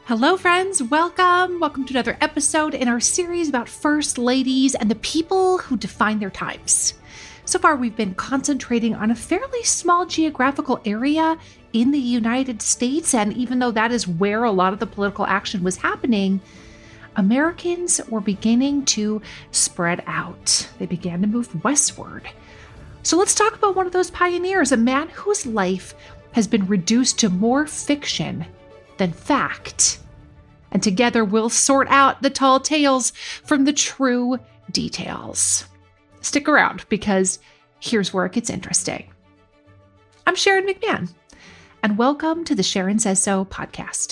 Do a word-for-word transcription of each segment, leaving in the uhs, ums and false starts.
Hello, friends. Welcome. Welcome to another episode in our series about first ladies and the people who define their times. So far, we've been concentrating on a fairly small geographical area in the United States, and even though that is where a lot of the political action was happening, Americans were beginning to spread out. They began to move westward. So let's talk about one of those pioneers, a man whose life has been reduced to more fiction than fact. And together we'll sort out the tall tales from the true details. Stick around, because here's where it gets interesting. I'm Sharon McMahon, and welcome to the Sharon Says So podcast.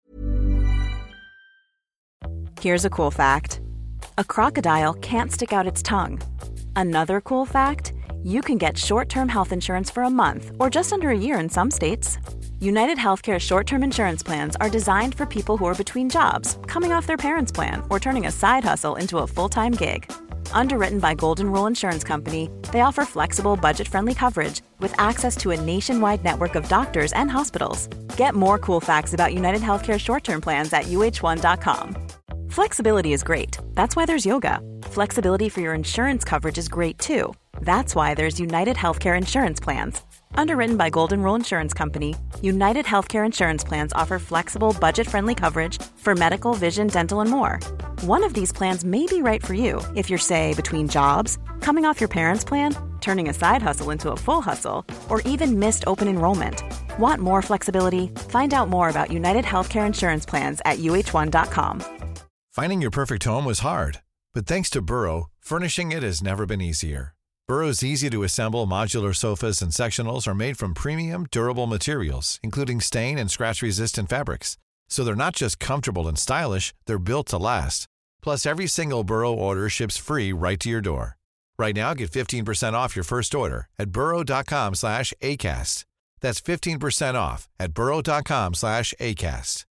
Here's a cool fact. A crocodile can't stick out its tongue. Another cool fact, you can get short-term health insurance for a month or just under a year in some states. United Healthcare short-term insurance plans are designed for people who are between jobs, coming off their parents' plan, or turning a side hustle into a full-time gig. Underwritten by Golden Rule Insurance Company, they offer flexible, budget-friendly coverage with access to a nationwide network of doctors and hospitals. Get more cool facts about United Healthcare short-term plans at U H one dot com. Flexibility is great. That's why there's yoga. Flexibility for your insurance coverage is great too. That's why there's United Healthcare Insurance Plans. Underwritten by Golden Rule Insurance Company, United Healthcare Insurance Plans offer flexible, budget-friendly coverage for medical, vision, dental, and more. One of these plans may be right for you if you're, say, between jobs, coming off your parents' plan, turning a side hustle into a full hustle, or even missed open enrollment. Want more flexibility? Find out more about United Healthcare Insurance Plans at U H one dot com. Finding your perfect home was hard, but thanks to Burrow, furnishing it has never been easier. Burrow's easy-to-assemble modular sofas and sectionals are made from premium, durable materials, including stain and scratch-resistant fabrics. So they're not just comfortable and stylish, they're built to last. Plus, every single Burrow order ships free right to your door. Right now, get fifteen percent off your first order at burrow.com slash ACAST. That's fifteen percent off at burrow.com slash ACAST.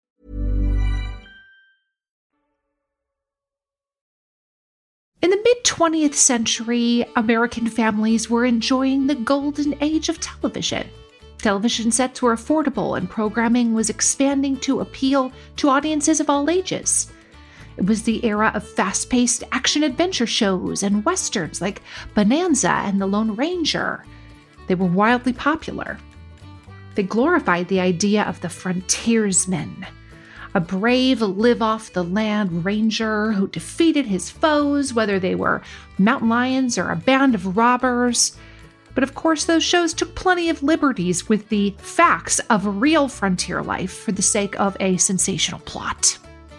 In the mid-twentieth century, American families were enjoying the golden age of television. Television sets were affordable and programming was expanding to appeal to audiences of all ages. It was the era of fast-paced action-adventure shows and westerns like Bonanza and The Lone Ranger. They were wildly popular. They glorified the idea of the frontiersman, a brave, live-off-the-land ranger who defeated his foes, whether they were mountain lions or a band of robbers. But of course, those shows took plenty of liberties with the facts of real frontier life for the sake of a sensational plot.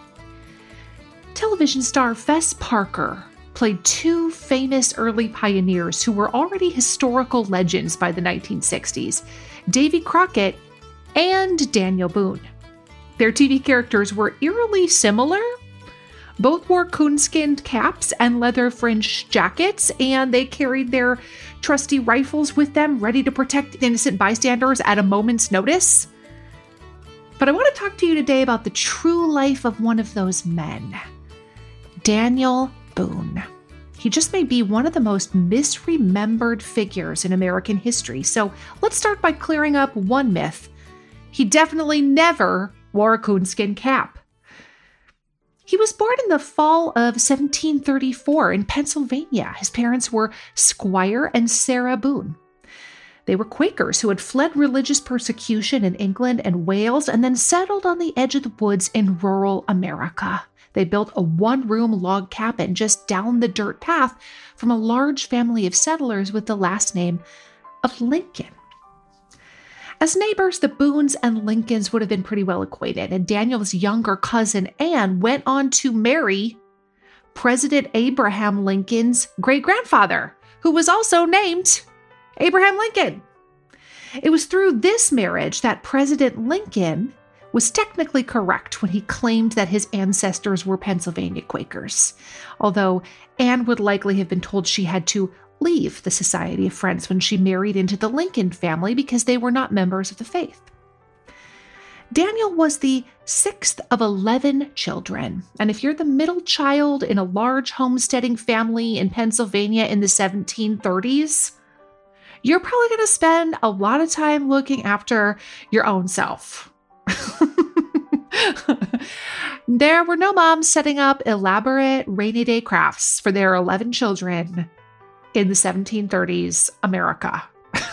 Television star Fess Parker played two famous early pioneers who were already historical legends by the nineteen sixties, Davy Crockett and Daniel Boone. Their T V characters were eerily similar. Both wore coonskin caps and leather fringed jackets, and they carried their trusty rifles with them, ready to protect innocent bystanders at a moment's notice. But I want to talk to you today about the true life of one of those men, Daniel Boone. He just may be one of the most misremembered figures in American history. So let's start by clearing up one myth. He definitely never wore a coonskin cap. He was born in the fall of seventeen thirty-four in Pennsylvania. His parents were Squire and Sarah Boone. They were Quakers who had fled religious persecution in England and Wales and then settled on the edge of the woods in rural America. They built a one-room log cabin just down the dirt path from a large family of settlers with the last name of Lincoln. As neighbors, the Boones and Lincolns would have been pretty well acquainted, and Daniel's younger cousin Anne went on to marry President Abraham Lincoln's great-grandfather, who was also named Abraham Lincoln. It was through this marriage that President Lincoln was technically correct when he claimed that his ancestors were Pennsylvania Quakers, although Anne would likely have been told she had to leave the Society of Friends when she married into the Lincoln family because they were not members of the faith. Daniel was the sixth of eleven children, and if you're the middle child in a large homesteading family in Pennsylvania in the seventeen thirties, you're probably going to spend a lot of time looking after your own self. There were no moms setting up elaborate rainy day crafts for their eleven children in the seventeen thirties America.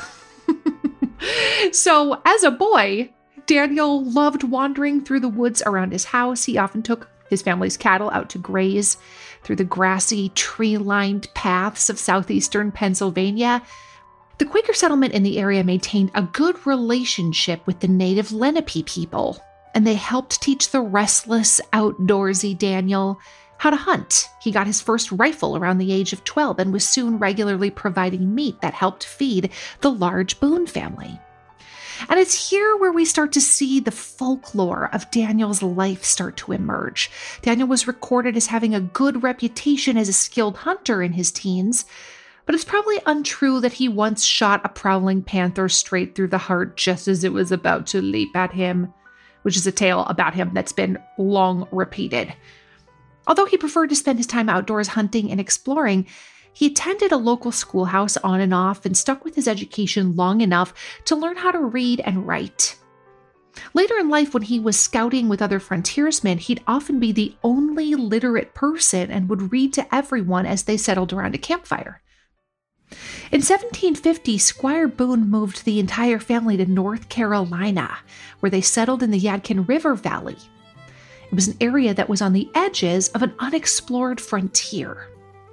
So as a boy, Daniel loved wandering through the woods around his house. He often took his family's cattle out to graze through the grassy, tree-lined paths of southeastern Pennsylvania. The Quaker settlement in the area maintained a good relationship with the native Lenape people, and they helped teach the restless, outdoorsy Daniel how to hunt. He got his first rifle around the age of twelve and was soon regularly providing meat that helped feed the large Boone family. And it's here where we start to see the folklore of Daniel's life start to emerge. Daniel was recorded as having a good reputation as a skilled hunter in his teens, but it's probably untrue that he once shot a prowling panther straight through the heart just as it was about to leap at him, which is a tale about him that's been long repeated. Although he preferred to spend his time outdoors hunting and exploring, he attended a local schoolhouse on and off and stuck with his education long enough to learn how to read and write. Later in life, when he was scouting with other frontiersmen, he'd often be the only literate person and would read to everyone as they settled around a campfire. In seventeen fifty, Squire Boone moved the entire family to North Carolina, where they settled in the Yadkin River Valley. It was an area that was on the edges of an unexplored frontier.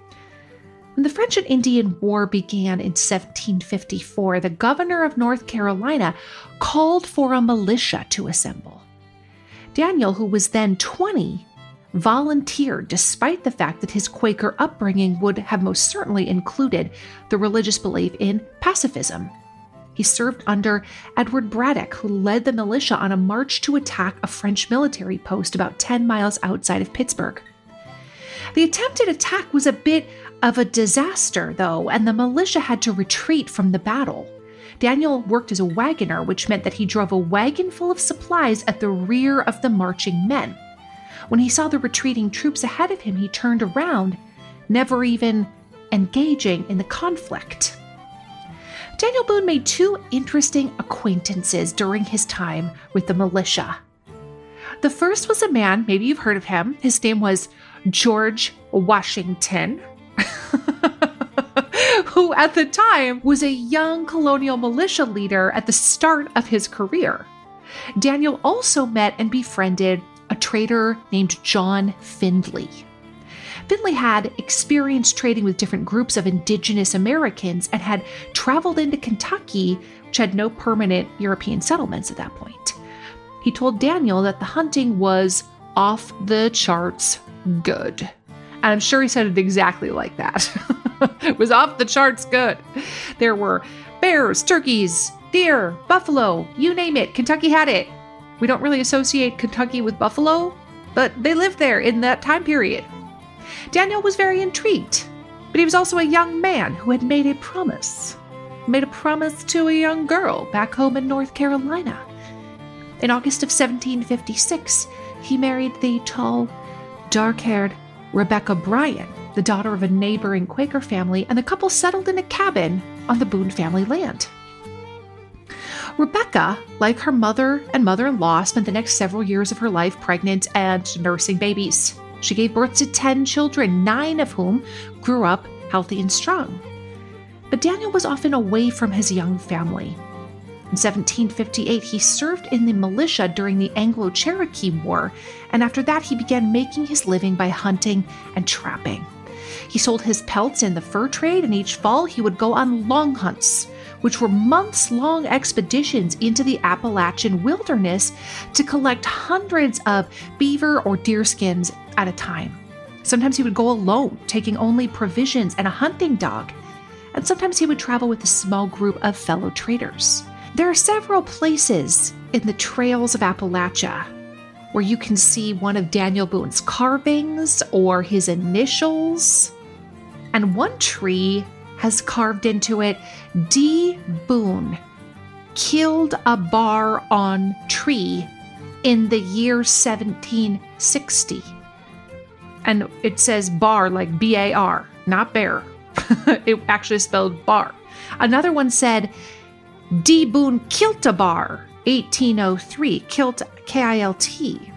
When the French and Indian War began in seventeen fifty-four, the governor of North Carolina called for a militia to assemble. Daniel, who was then twenty, volunteered despite the fact that his Quaker upbringing would have most certainly included the religious belief in pacifism. He served under Edward Braddock, who led the militia on a march to attack a French military post about ten miles outside of Pittsburgh. The attempted attack was a bit of a disaster, though, and the militia had to retreat from the battle. Daniel worked as a wagoner, which meant that he drove a wagon full of supplies at the rear of the marching men. When he saw the retreating troops ahead of him, he turned around, never even engaging in the conflict. Daniel Boone made two interesting acquaintances during his time with the militia. The first was a man, maybe you've heard of him. His name was George Washington, who at the time was a young colonial militia leader at the start of his career. Daniel also met and befriended a trader named John Findley. Findley had experience trading with different groups of indigenous Americans and had traveled into Kentucky, which had no permanent European settlements at that point. He told Daniel that the hunting was off the charts good. And I'm sure he said it exactly like that. It was off the charts good. There were bears, turkeys, deer, buffalo, you name it. Kentucky had it. We don't really associate Kentucky with buffalo, but they lived there in that time period. Daniel was very intrigued, but he was also a young man who had made a promise. Made a promise to a young girl back home in North Carolina. In August of seventeen fifty-six, he married the tall, dark-haired Rebecca Bryan, the daughter of a neighboring Quaker family, and the couple settled in a cabin on the Boone family land. Rebecca, like her mother and mother-in-law, spent the next several years of her life pregnant and nursing babies. She gave birth to ten children, nine of whom grew up healthy and strong. But Daniel was often away from his young family. In seventeen fifty-eight, he served in the militia during the Anglo-Cherokee War, and after that he began making his living by hunting and trapping. He sold his pelts in the fur trade, and each fall he would go on long hunts, which were months-long expeditions into the Appalachian wilderness to collect hundreds of beaver or deer skins at a time. Sometimes he would go alone, taking only provisions and a hunting dog, and sometimes he would travel with a small group of fellow traders. There are several places in the trails of Appalachia where you can see one of Daniel Boone's carvings or his initials, and one tree has carved into it, D. Boone killed a bar on tree in the year seventeen sixty. And it says bar like B A R, not bear. It actually spelled bar. Another one said, D. Boone kilt a bar, eighteen oh three, kilt, K I L T.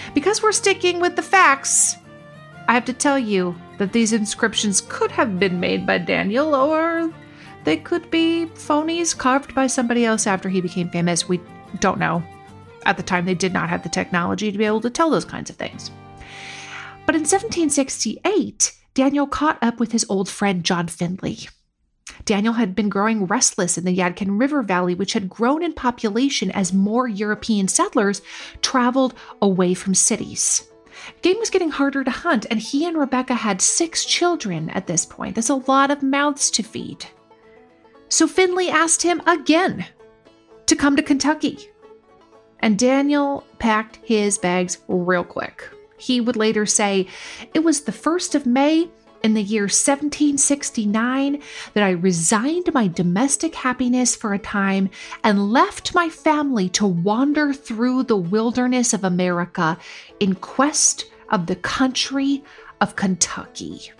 Because we're sticking with the facts, I have to tell you that these inscriptions could have been made by Daniel, or they could be phonies carved by somebody else after he became famous. We don't know. At the time, they did not have the technology to be able to tell those kinds of things. But in seventeen sixty-eight, Daniel caught up with his old friend John Findlay. Daniel had been growing restless in the Yadkin River Valley, which had grown in population as more European settlers traveled away from cities. Game was getting harder to hunt, and he and Rebecca had six children at this point. That's a lot of mouths to feed. So Findlay asked him again to come to Kentucky. And Daniel packed his bags real quick. He would later say, "It was the first of May in the year seventeen sixty-nine that I resigned my domestic happiness for a time and left my family to wander through the wilderness of America in quest of the country of Kentucky."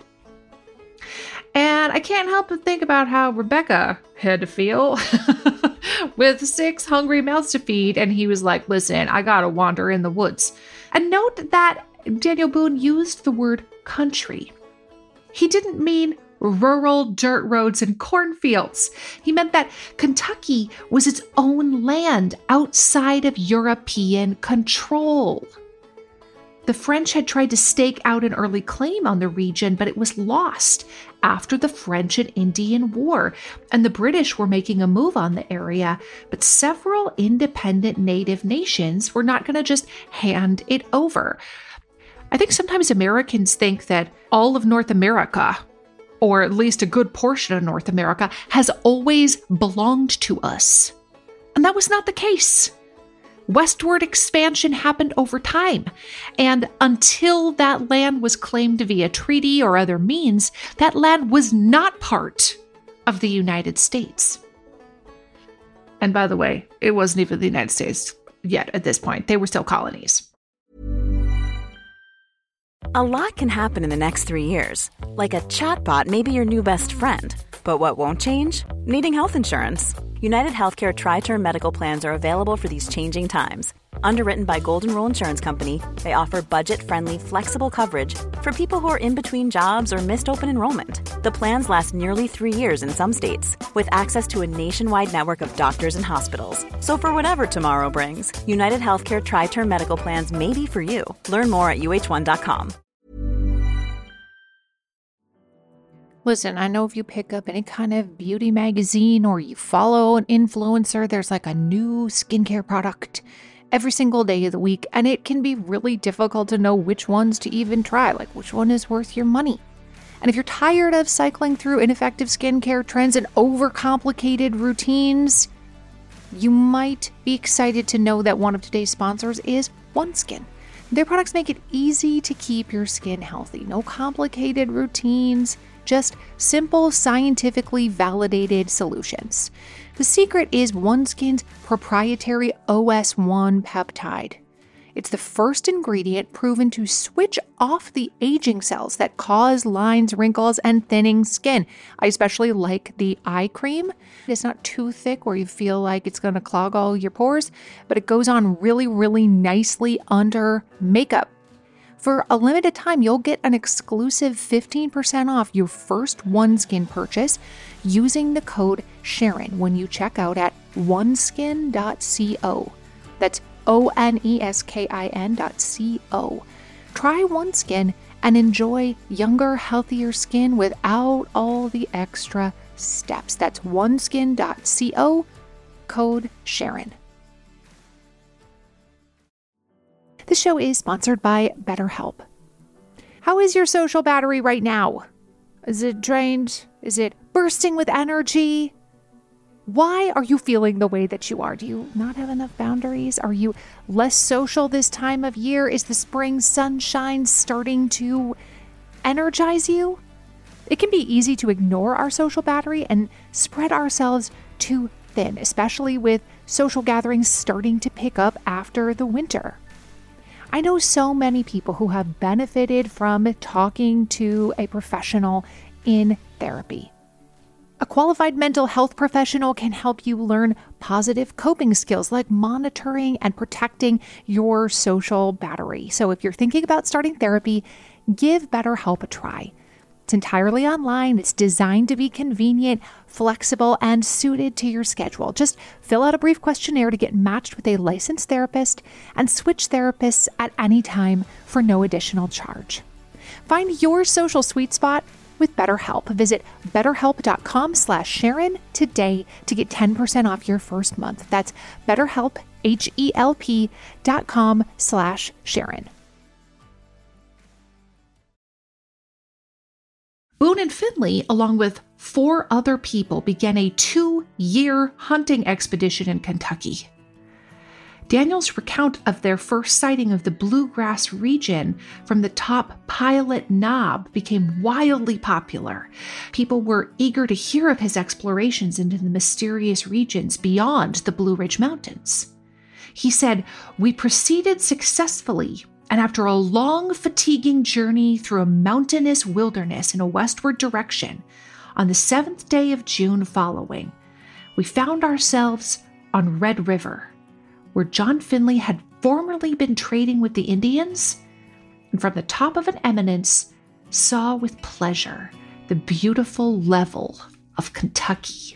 And I can't help but think about how Rebecca had to feel with six hungry mouths to feed. And he was like, "Listen, I gotta wander in the woods." And note that Daniel Boone used the word country. He didn't mean rural dirt roads and cornfields. He meant that Kentucky was its own land outside of European control. The French had tried to stake out an early claim on the region, but it was lost after the French and Indian War, and the British were making a move on the area, but several independent native nations were not going to just hand it over. I think sometimes Americans think that all of North America, or at least a good portion of North America, has always belonged to us. And that was not the case. Westward expansion happened over time, and until that land was claimed via treaty or other means, that land was not part of the United States. And by the way, it wasn't even the United States yet at this point. They were still colonies. A lot can happen in the next three years. Like a chatbot may be your new best friend. But what won't change? Needing health insurance. United Healthcare Tri-Term Medical Plans are available for these changing times. Underwritten by Golden Rule Insurance Company, they offer budget-friendly, flexible coverage for people who are in between jobs or missed open enrollment. The plans last nearly three years in some states, with access to a nationwide network of doctors and hospitals. So for whatever tomorrow brings, United Healthcare Tri-Term Medical Plans may be for you. Learn more at U H one dot com. Listen, I know if you pick up any kind of beauty magazine or you follow an influencer, there's like a new skincare product every single day of the week, and it can be really difficult to know which ones to even try, like which one is worth your money. And if you're tired of cycling through ineffective skincare trends and overcomplicated routines, you might be excited to know that one of today's sponsors is OneSkin. Their products make it easy to keep your skin healthy. No complicated routines, just simple, scientifically validated solutions. The secret is OneSkin's proprietary O S one peptide. It's the first ingredient proven to switch off the aging cells that cause lines, wrinkles, and thinning skin. I especially like the eye cream. It's not too thick where you feel like it's going to clog all your pores, but it goes on really, really nicely under makeup. For a limited time, you'll get an exclusive fifteen percent off your first OneSkin purchase using the code Sharon when you check out at oneskin dot co. That's O N E S K I N dot C O. Try OneSkin and enjoy younger, healthier skin without all the extra steps. That's oneskin dot co, code Sharon. This show is sponsored by BetterHelp. How is your social battery right now? Is it drained? Is it bursting with energy? Why are you feeling the way that you are? Do you not have enough boundaries? Are you less social this time of year? Is the spring sunshine starting to energize you? It can be easy to ignore our social battery and spread ourselves too thin, especially with social gatherings starting to pick up after the winter. I know so many people who have benefited from talking to a professional in therapy. A qualified mental health professional can help you learn positive coping skills like monitoring and protecting your social battery. So if you're thinking about starting therapy, give BetterHelp a try. It's entirely online. It's designed to be convenient, flexible, and suited to your schedule. Just fill out a brief questionnaire to get matched with a licensed therapist and switch therapists at any time for no additional charge. Find your social sweet spot with BetterHelp. Visit betterhelp.com slash Sharon today to get ten percent off your first month. That's BetterHelp, H-E-L-P dot com slash Sharon. Boone and Finley, along with four other people, began a two-year hunting expedition in Kentucky. Daniel's recount of their first sighting of the bluegrass region from the top Pilot Knob became wildly popular. People were eager to hear of his explorations into the mysterious regions beyond the Blue Ridge Mountains. He said, "We proceeded successfully, and after a long, fatiguing journey through a mountainous wilderness in a westward direction, on the seventh day of June following, we found ourselves on Red River, where John Finley had formerly been trading with the Indians, and from the top of an eminence saw with pleasure the beautiful level of Kentucky."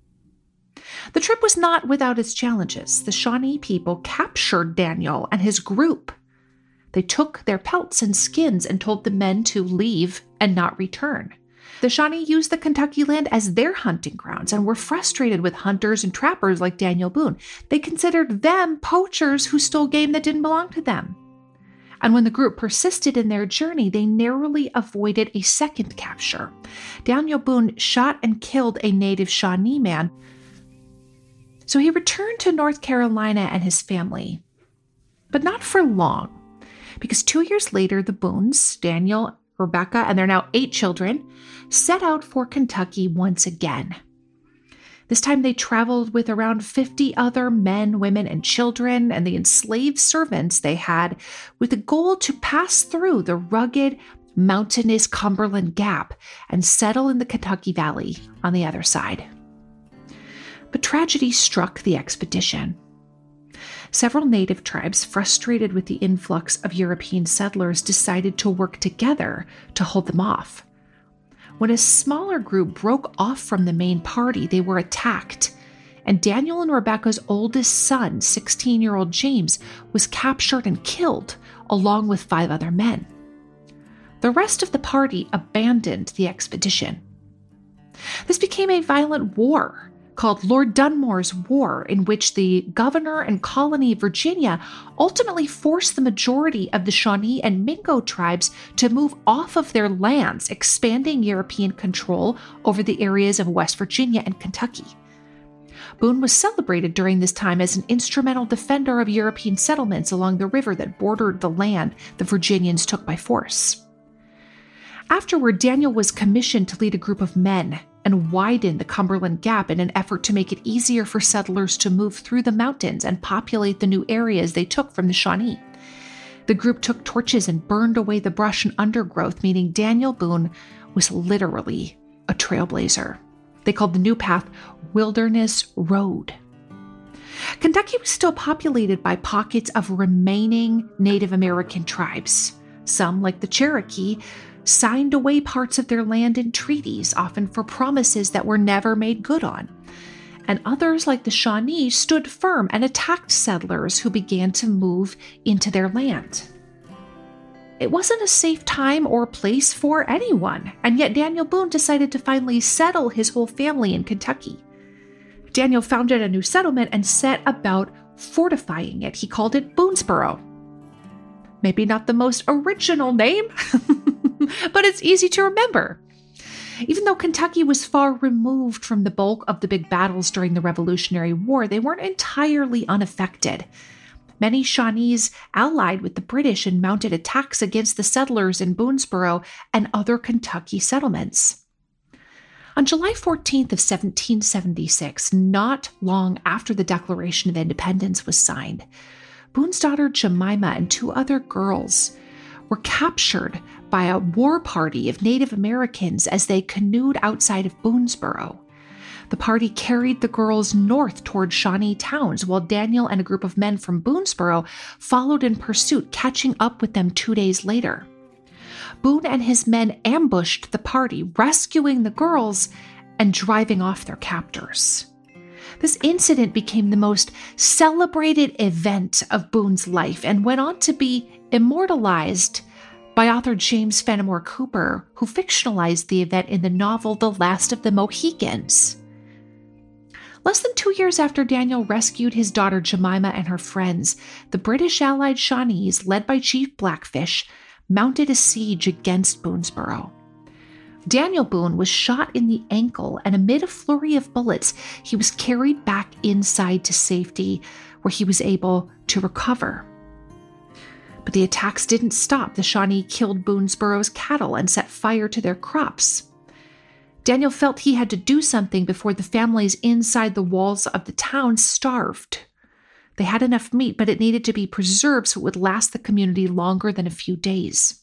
The trip was not without its challenges. The Shawnee people captured Daniel and his group. They took their pelts and skins and told the men to leave and not return. The Shawnee used the Kentucky land as their hunting grounds and were frustrated with hunters and trappers like Daniel Boone. They considered them poachers who stole game that didn't belong to them. And when the group persisted in their journey, they narrowly avoided a second capture. Daniel Boone shot and killed a native Shawnee man. So he returned to North Carolina and his family, but not for long, because two years later, the Boones, Daniel, Rebecca, and their now eight children, set out for Kentucky once again. This time they traveled with around fifty other men, women, and children, and the enslaved servants they had, with the goal to pass through the rugged, mountainous Cumberland Gap and settle in the Kentucky Valley on the other side. But tragedy struck the expedition. Several native tribes, frustrated with the influx of European settlers, decided to work together to hold them off. When a smaller group broke off from the main party, they were attacked, and Daniel and Rebecca's oldest son, sixteen-year-old James, was captured and killed, along with five other men. The rest of the party abandoned the expedition. This became a violent war called Lord Dunmore's War, in which the governor and colony of Virginia ultimately forced the majority of the Shawnee and Mingo tribes to move off of their lands, expanding European control over the areas of West Virginia and Kentucky. Boone was celebrated during this time as an instrumental defender of European settlements along the river that bordered the land the Virginians took by force. Afterward, Daniel was commissioned to lead a group of men and widen the Cumberland Gap in an effort to make it easier for settlers to move through the mountains and populate the new areas they took from the Shawnee. The group took torches and burned away the brush and undergrowth, meaning Daniel Boone was literally a trailblazer. They called the new path Wilderness Road. Kentucky was still populated by pockets of remaining Native American tribes. Some, like the Cherokee, signed away parts of their land in treaties, often for promises that were never made good on. And others, like the Shawnee, stood firm and attacked settlers who began to move into their land. It wasn't a safe time or place for anyone, and yet Daniel Boone decided to finally settle his whole family in Kentucky. Daniel founded a new settlement and set about fortifying it. He called it Boonesboro. Maybe not the most original name, but it's easy to remember. Even though Kentucky was far removed from the bulk of the big battles during the Revolutionary War, they weren't entirely unaffected. Many Shawnees allied with the British and mounted attacks against the settlers in Boonesboro and other Kentucky settlements. On July fourteenth of seventeen seventy-six, not long after the Declaration of Independence was signed, Boone's daughter Jemima and two other girls were captured by a war party of Native Americans as they canoed outside of Boonesboro. The party carried the girls north toward Shawnee Towns, while Daniel and a group of men from Boonesboro followed in pursuit, catching up with them two days later. Boone and his men ambushed the party, rescuing the girls and driving off their captors. This incident became the most celebrated event of Boone's life and went on to be immortalized by author James Fenimore Cooper, who fictionalized the event in the novel The Last of the Mohicans. Less than two years after Daniel rescued his daughter Jemima and her friends, the British allied Shawnees, led by Chief Blackfish, mounted a siege against Boonesboro. Daniel Boone was shot in the ankle, and amid a flurry of bullets, he was carried back inside to safety, where he was able to recover. But the attacks didn't stop. The Shawnee killed Boonesboro's cattle and set fire to their crops. Daniel felt he had to do something before the families inside the walls of the town starved. They had enough meat, but it needed to be preserved so it would last the community longer than a few days.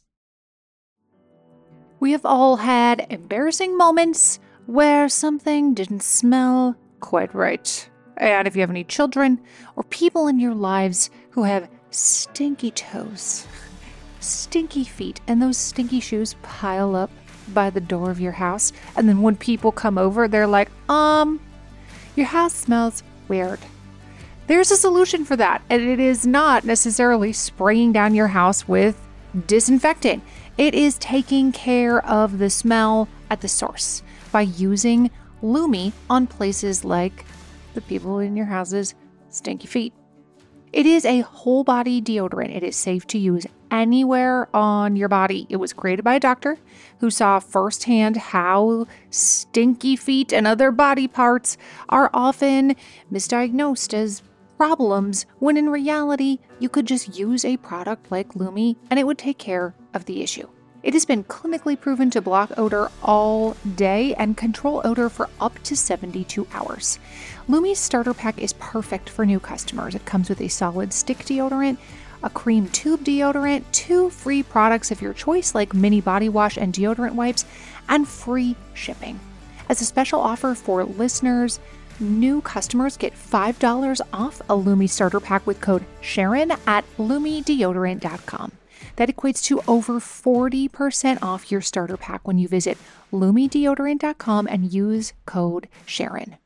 We have all had embarrassing moments where something didn't smell quite right. And if you have any children or people in your lives who have stinky toes, stinky feet, and those stinky shoes pile up by the door of your house, and then when people come over, they're like, um, your house smells weird. There's a solution for that, and it is not necessarily spraying down your house with disinfectant. It is taking care of the smell at the source by using Lumi on places like the people in your house's stinky feet. It is a whole body deodorant. It is safe to use anywhere on your body. It was created by a doctor who saw firsthand how stinky feet and other body parts are often misdiagnosed as problems, when in reality, you could just use a product like Lumi and it would take care of the issue. It has been clinically proven to block odor all day and control odor for up to seventy-two hours. Lumi's starter pack is perfect for new customers. It comes with a solid stick deodorant, a cream tube deodorant, two free products of your choice like mini body wash and deodorant wipes, and free shipping. As a special offer for listeners, new customers get five dollars off a Lumi starter pack with code Sharon at lumi deodorant dot com. That equates to over forty percent off your starter pack when you visit lumi deodorant dot com and use code Sharon.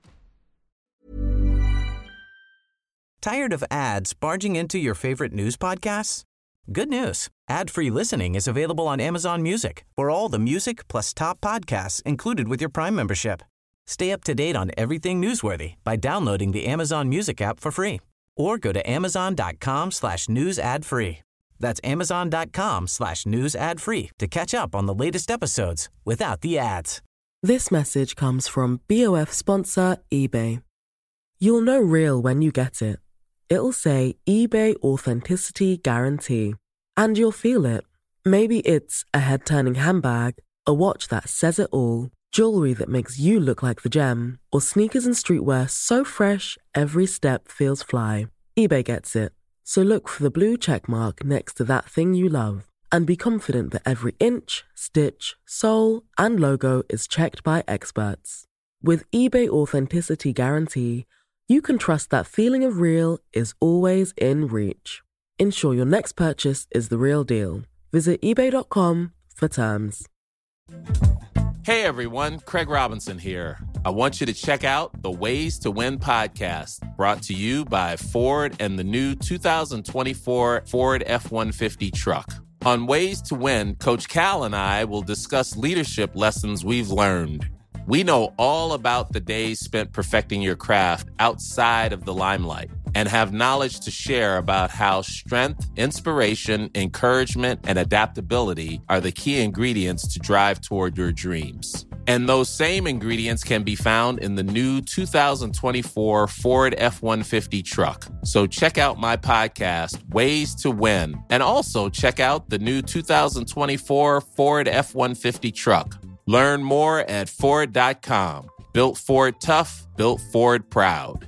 Tired of ads barging into your favorite news podcasts? Good news. Ad-free listening is available on Amazon Music for all the music plus top podcasts included with your Prime membership. Stay up to date on everything newsworthy by downloading the Amazon Music app for free or go to amazon.com slash news ad free. That's amazon.com slash news ad free to catch up on the latest episodes without the ads. This message comes from B O F sponsor eBay. You'll know real when you get it. It'll say eBay Authenticity Guarantee. And you'll feel it. Maybe it's a head-turning handbag, a watch that says it all, jewelry that makes you look like the gem, or sneakers and streetwear so fresh every step feels fly. eBay gets it. So look for the blue check mark next to that thing you love and be confident that every inch, stitch, sole, and logo is checked by experts. With eBay Authenticity Guarantee, you can trust that feeling of real is always in reach. Ensure your next purchase is the real deal. Visit ebay dot com for terms. Hey everyone, Craig Robinson here. I want you to check out the Ways to Win podcast, brought to you by Ford and the new two thousand twenty-four Ford F one fifty truck. On Ways to Win, Coach Cal and I will discuss leadership lessons we've learned. We know all about the days spent perfecting your craft outside of the limelight and have knowledge to share about how strength, inspiration, encouragement, and adaptability are the key ingredients to drive toward your dreams. And those same ingredients can be found in the new two thousand twenty-four Ford F one fifty truck. So check out my podcast, Ways to Win, and also check out the new two thousand twenty-four Ford F one fifty truck. Learn more at Ford dot com. Built Ford tough, built Ford proud.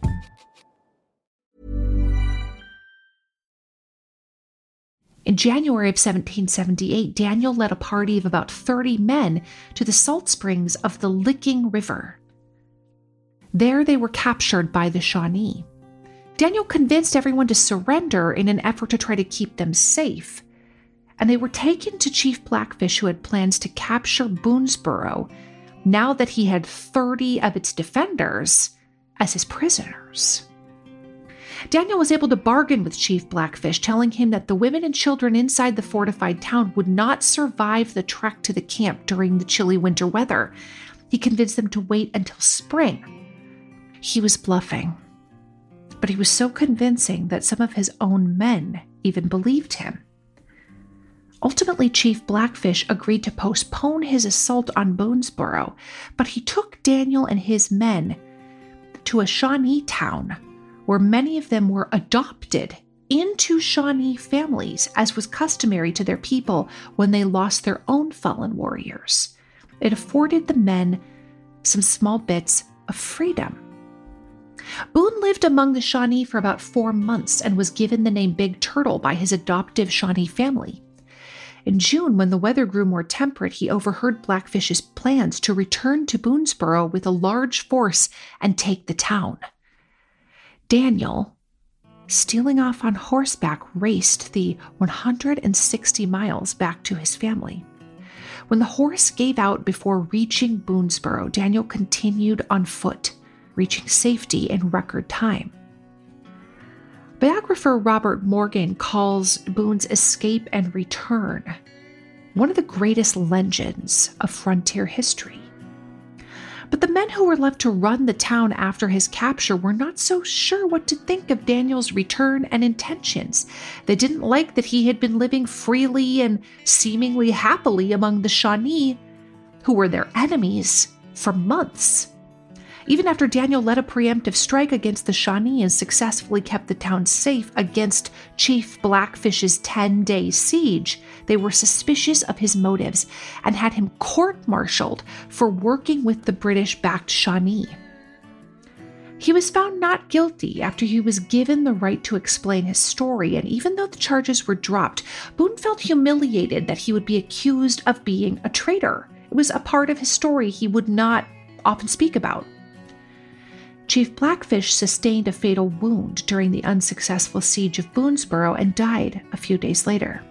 In January of seventeen seventy-eight, Daniel led a party of about thirty men to the salt springs of the Licking River. There they were captured by the Shawnee. Daniel convinced everyone to surrender in an effort to try to keep them safe, and they were taken to Chief Blackfish, who had plans to capture Boonesboro now that he had thirty of its defenders as his prisoners. Daniel was able to bargain with Chief Blackfish, telling him that the women and children inside the fortified town would not survive the trek to the camp during the chilly winter weather. He convinced them to wait until spring. He was bluffing, but he was so convincing that some of his own men even believed him. Ultimately, Chief Blackfish agreed to postpone his assault on Boonesboro, but he took Daniel and his men to a Shawnee town where many of them were adopted into Shawnee families, as was customary to their people when they lost their own fallen warriors. It afforded the men some small bits of freedom. Boone lived among the Shawnee for about four months and was given the name Big Turtle by his adoptive Shawnee family. In June, when the weather grew more temperate, he overheard Blackfish's plans to return to Boonesboro with a large force and take the town. Daniel, stealing off on horseback, raced the one hundred sixty miles back to his family. When the horse gave out before reaching Boonesboro, Daniel continued on foot, reaching safety in record time. Biographer Robert Morgan calls Boone's escape and return one of the greatest legends of frontier history. But the men who were left to run the town after his capture were not so sure what to think of Daniel's return and intentions. They didn't like that he had been living freely and seemingly happily among the Shawnee, who were their enemies, for months. Even after Daniel led a preemptive strike against the Shawnee and successfully kept the town safe against Chief Blackfish's ten-day siege, they were suspicious of his motives and had him court-martialed for working with the British-backed Shawnee. He was found not guilty after he was given the right to explain his story, and even though the charges were dropped, Boone felt humiliated that he would be accused of being a traitor. It was a part of his story he would not often speak about. Chief Blackfish sustained a fatal wound during the unsuccessful siege of Boonesboro and died a few days later.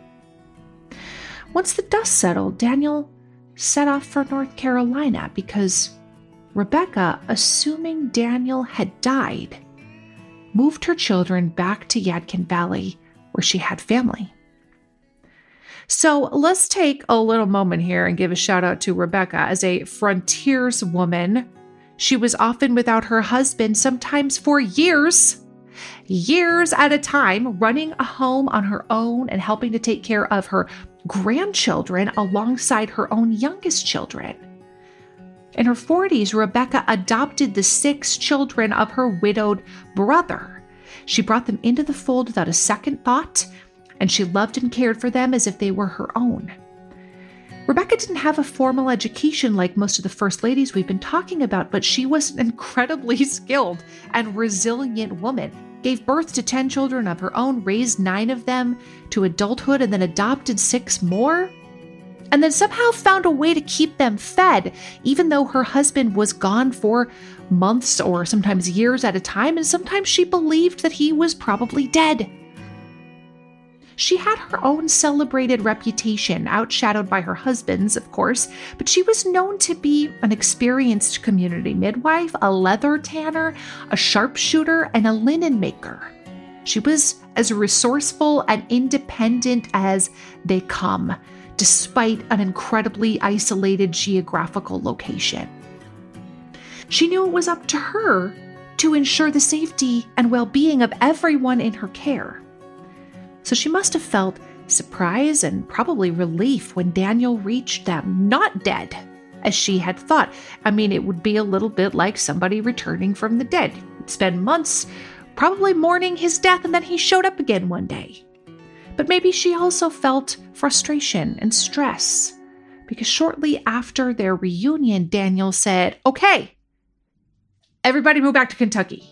Once the dust settled, Daniel set off for North Carolina because Rebecca, assuming Daniel had died, moved her children back to Yadkin Valley, where she had family. So let's take a little moment here and give a shout out to Rebecca as a frontierswoman. She was often without her husband, sometimes for years, years at a time, running a home on her own and helping to take care of her grandchildren alongside her own youngest children. In her forties, Rebecca adopted the six children of her widowed brother. She brought them into the fold without a second thought, and she loved and cared for them as if they were her own. Rebecca didn't have a formal education like most of the first ladies we've been talking about, but she was an incredibly skilled and resilient woman. Gave birth to ten children of her own, raised nine of them to adulthood, and then adopted six more. And then somehow found a way to keep them fed, even though her husband was gone for months or sometimes years at a time, and sometimes she believed that he was probably dead. She had her own celebrated reputation, outshadowed by her husband's, of course, but she was known to be an experienced community midwife, a leather tanner, a sharpshooter, and a linen maker. She was as resourceful and independent as they come, despite an incredibly isolated geographical location. She knew it was up to her to ensure the safety and well-being of everyone in her care. So she must have felt surprise and probably relief when Daniel reached them, not dead, as she had thought. I mean, it would be a little bit like somebody returning from the dead. He'd spend months probably mourning his death, and then he showed up again one day. But maybe she also felt frustration and stress, because shortly after their reunion, Daniel said, "Okay, everybody move back to Kentucky."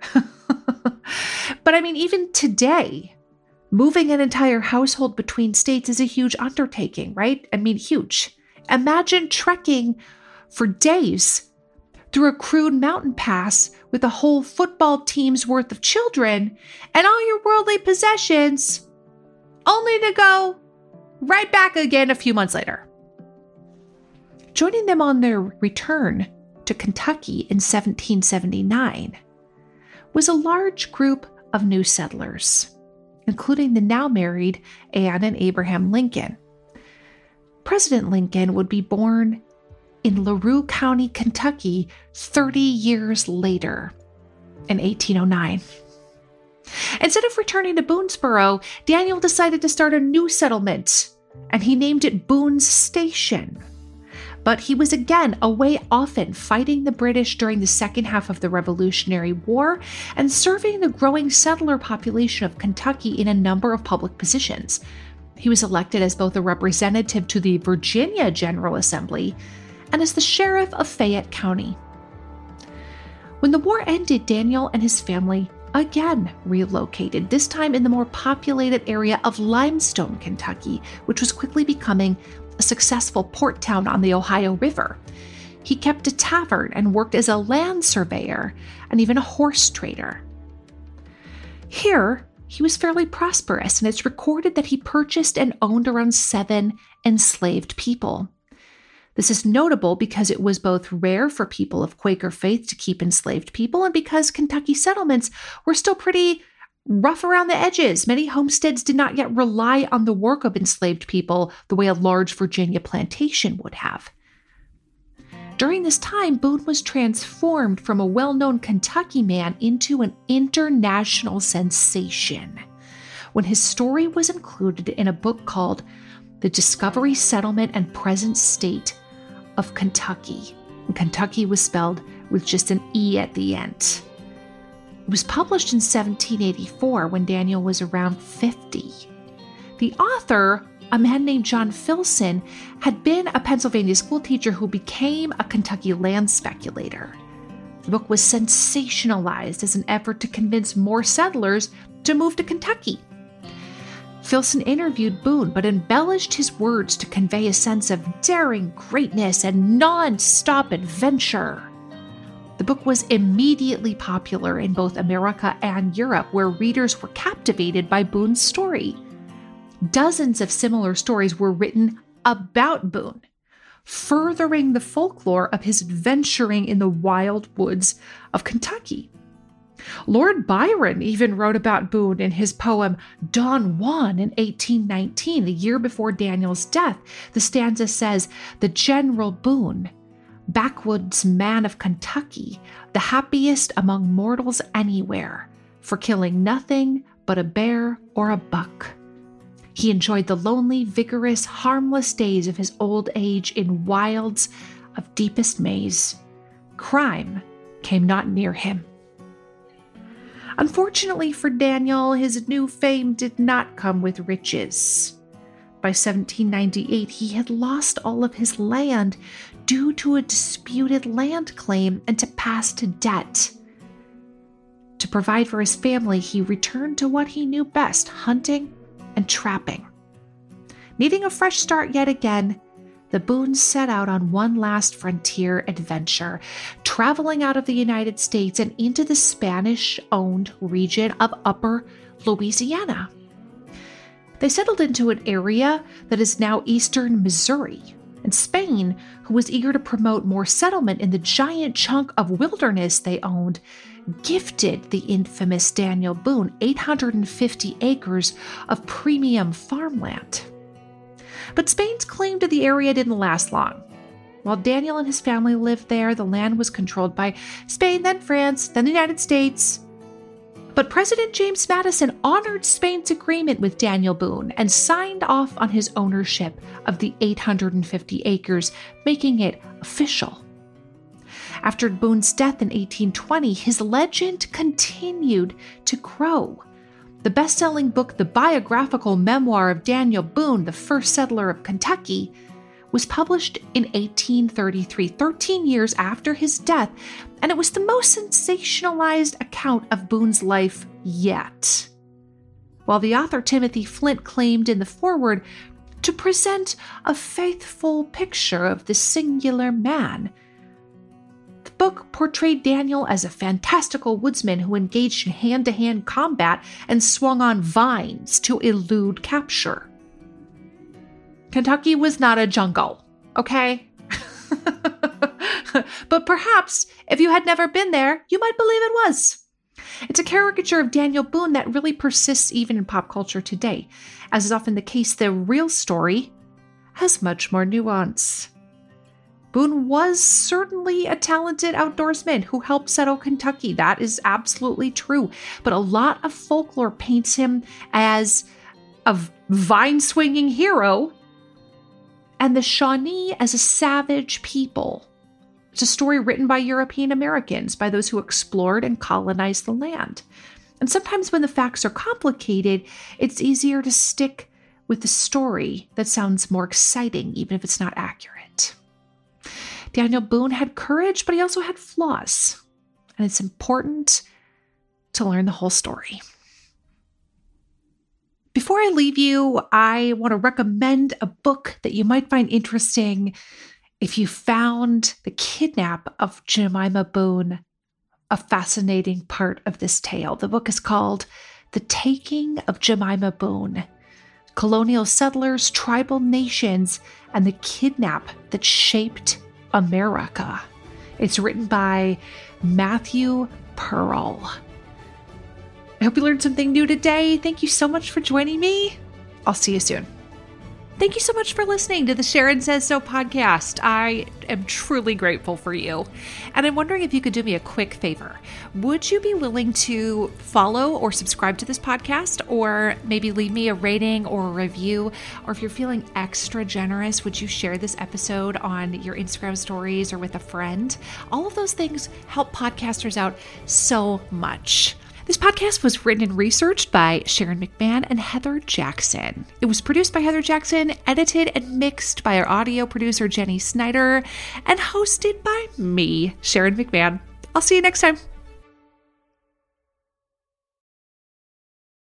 But I mean, even today, moving an entire household between states is a huge undertaking, right? I mean, huge. Imagine trekking for days through a crude mountain pass with a whole football team's worth of children and all your worldly possessions, only to go right back again a few months later. Joining them on their return to Kentucky in seventeen seventy-nine was a large group of new settlers, including the now married Anne and Abraham Lincoln. President Lincoln would be born in LaRue County, Kentucky, thirty years later, in eighteen oh nine. Instead of returning to Boonesboro, Daniel decided to start a new settlement, and he named it Boone's Station. But he was again away often fighting the British during the second half of the Revolutionary War and serving the growing settler population of Kentucky in a number of public positions. He was elected as both a representative to the Virginia General Assembly and as the sheriff of Fayette County. When the war ended, Daniel and his family again relocated, this time in the more populated area of Limestone, Kentucky, which was quickly becoming a successful port town on the Ohio River. He kept a tavern and worked as a land surveyor and even a horse trader. Here, he was fairly prosperous, and it's recorded that he purchased and owned around seven enslaved people. This is notable because it was both rare for people of Quaker faith to keep enslaved people and because Kentucky settlements were still pretty rough around the edges. Many homesteads did not yet rely on the work of enslaved people the way a large Virginia plantation would have. During this time, Boone was transformed from a well-known Kentucky man into an international sensation when his story was included in a book called The Discovery, Settlement, and Present State of Kentucky. And Kentucky was spelled with just an E at the end. It was published in seventeen eighty-four when Daniel was around fifty. The author, a man named John Filson, had been a Pennsylvania schoolteacher who became a Kentucky land speculator. The book was sensationalized as an effort to convince more settlers to move to Kentucky. Filson interviewed Boone, but embellished his words to convey a sense of daring greatness and non-stop adventure. The book was immediately popular in both America and Europe, where readers were captivated by Boone's story. Dozens of similar stories were written about Boone, furthering the folklore of his adventuring in the wild woods of Kentucky. Lord Byron even wrote about Boone in his poem Don Juan in eighteen nineteen, the year before Daniel's death. The stanza says, "The General Boone, backwoods man of Kentucky, the happiest among mortals anywhere, for killing nothing but a bear or a buck. He enjoyed the lonely, vigorous, harmless days of his old age in wilds of deepest maze. Crime came not near him." Unfortunately for Daniel, his new fame did not come with riches. By seventeen ninety-eight, he had lost all of his land due to a disputed land claim and to past debt. To provide for his family, he returned to what he knew best, hunting and trapping. Needing a fresh start yet again, the Boones set out on one last frontier adventure, traveling out of the United States and into the Spanish-owned region of Upper Louisiana. They settled into an area that is now eastern Missouri, and Spain, who was eager to promote more settlement in the giant chunk of wilderness they owned, gifted the infamous Daniel Boone eight hundred fifty acres of premium farmland. But Spain's claim to the area didn't last long. While Daniel and his family lived there, the land was controlled by Spain, then France, then the United States. But President James Madison honored Spain's agreement with Daniel Boone and signed off on his ownership of the eight hundred fifty acres, making it official. After Boone's death in eighteen twenty, his legend continued to grow. The best-selling book, The Biographical Memoir of Daniel Boone, the First Settler of Kentucky, was published in eighteen thirty-three, thirteen years after his death, and it was the most sensationalized account of Boone's life yet. While the author Timothy Flint claimed in the foreword to present a faithful picture of the singular man, the book portrayed Daniel as a fantastical woodsman who engaged in hand-to-hand combat and swung on vines to elude capture. Kentucky was not a jungle, okay? But perhaps, if you had never been there, you might believe it was. It's a caricature of Daniel Boone that really persists even in pop culture today. As is often the case, the real story has much more nuance. Boone was certainly a talented outdoorsman who helped settle Kentucky. That is absolutely true. But a lot of folklore paints him as a vine-swinging hero and the Shawnee as a savage people. It's a story written by European Americans, by those who explored and colonized the land. And sometimes when the facts are complicated, it's easier to stick with the story that sounds more exciting, even if it's not accurate. Daniel Boone had courage, but he also had flaws. And it's important to learn the whole story. Before I leave you, I want to recommend a book that you might find interesting if you found the kidnap of Jemima Boone a fascinating part of this tale. The book is called The Taking of Jemima Boone: Colonial Settlers, Tribal Nations, and the Kidnap That Shaped America. It's written by Matthew Pearl. I hope you learned something new today. Thank you so much for joining me. I'll see you soon. Thank you so much for listening to the Sharon Says So podcast. I am truly grateful for you. And I'm wondering if you could do me a quick favor. Would you be willing to follow or subscribe to this podcast, or maybe leave me a rating or a review? Or if you're feeling extra generous, would you share this episode on your Instagram stories or with a friend? All of those things help podcasters out so much. This podcast was written and researched by Sharon McMahon and Heather Jackson. It was produced by Heather Jackson, edited and mixed by our audio producer, Jenny Snyder, and hosted by me, Sharon McMahon. I'll see you next time.